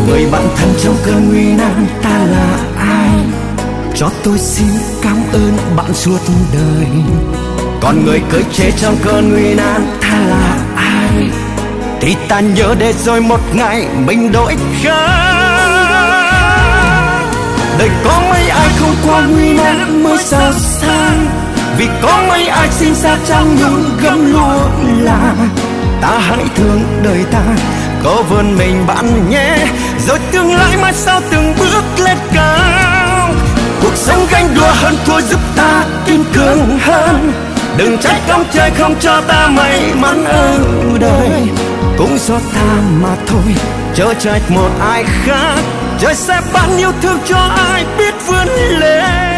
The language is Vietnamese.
Người bạn thân trong cơn nguy nan ta là ai? Cho tôi xin cảm ơn bạn suốt đời. Còn người cười chê trong cơn nguy nan ta là ai? Thì ta nhớ để rồi một ngày mình đổi khác. Đời có mấy ai không qua nguy nan mới giàu sang, vì có mấy ai sinh ra trong nhung gấm luôn là. Ta hãy thương đời ta, có vươn mình bạn nhé, rồi tương lai mai sau từng bước lên cao. Cuộc sống ganh đua hơn thua giúp ta kiên cường hơn. Đừng trách ông trời không cho ta may mắn ở đời, cũng do ta mà thôi, chớ trách một ai khác. Trời sẽ ban yêu thương cho ai biết vươn lên.